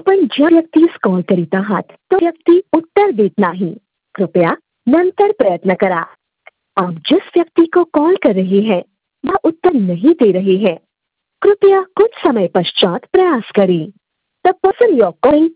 आपण ज्या व्यक्तीस कॉल करीत आहात तो व्यक्ती उत्तर देत नहीं, कृपया नंतर प्रयत्न करा। आप जिस व्यक्ति को कॉल कर रहे हैं वह उत्तर नहीं दे रहे हैं, कृपया कुछ समय पश्चात प्रयास करें। The person you are calling